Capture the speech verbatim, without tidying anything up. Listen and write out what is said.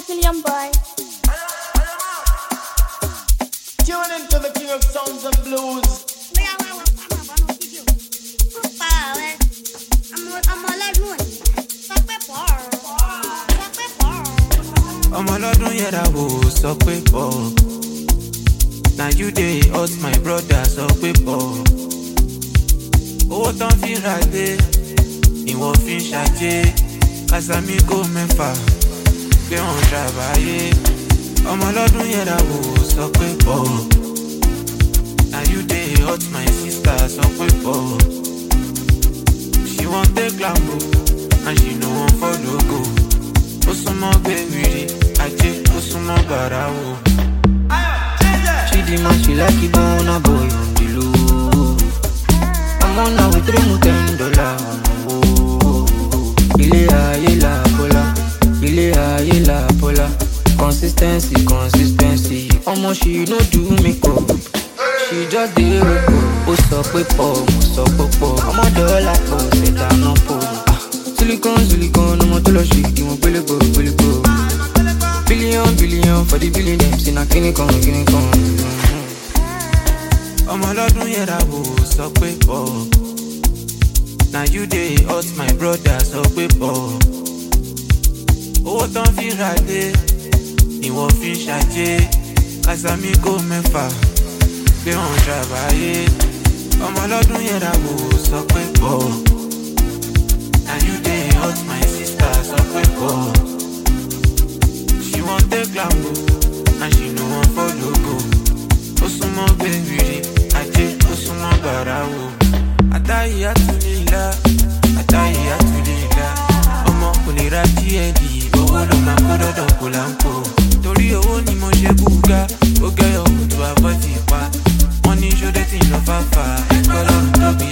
William Boy. Tune into the king of sounds and blues. I'm ọlọ́dún yẹra wò sọ pé pọ̀. Now you dey hurt my brother sọ pé pọ̀. Owó tán fi ra dé, ìwọ̀n fi ń ṣàjé. Casamigo mẹ́fà, pé wọ́n ṣàbáyé. I'm ọlọ́dún yẹra wò sọ pé pọ̀. Now you dey hurt my sister sọ pé pọ̀. She wan take Lambo, and she no wan follow go. Osumo baby, aje osumo barawo. She the man, she like it, but a boy on the low. I'm on now with three more ten dollars. Ile aye la pola, ile aye la pola. Consistency, consistency. Almost she no do makeup. She just dey work. Oh so pe po, mo so popo. I'm a dollar, oh say that no po. Silicon, silicon, I'm a tolo shit. You want billy go, billy go. Billion, billion for the billion names in a guinea con, guinea con. I'm ọlọ́dún yẹra wò sọ pé pọ̀. Now you dey hurt my brother sọ pé pọ̀. Owó tán fi ra dé, ìwọ̀n fi ń ṣàjé. Casamigo mẹ́fà, pé wọ́n ṣàbáyé. I'm ọlọ́dún yẹra wò sọ pé pọ̀. Now you dey hurt my sister sọ pé pọ̀. She wan take Lambo, and she no wan follow go. Osumo baby, aje osumo barawo. Atayi atulila, atayi atulila. Ọmọ kò lè ra G N D, owó ló máa kó dọ́dọ̀ kó láńpò. Torí owó ni mo ṣe búga, ó gẹ́yọ̀ kò tó abọ́ ti pa. Wọ́n ní ṣódé tí ń lọ fáfá, ẹ̀kọ́ lọ́rùn tóbi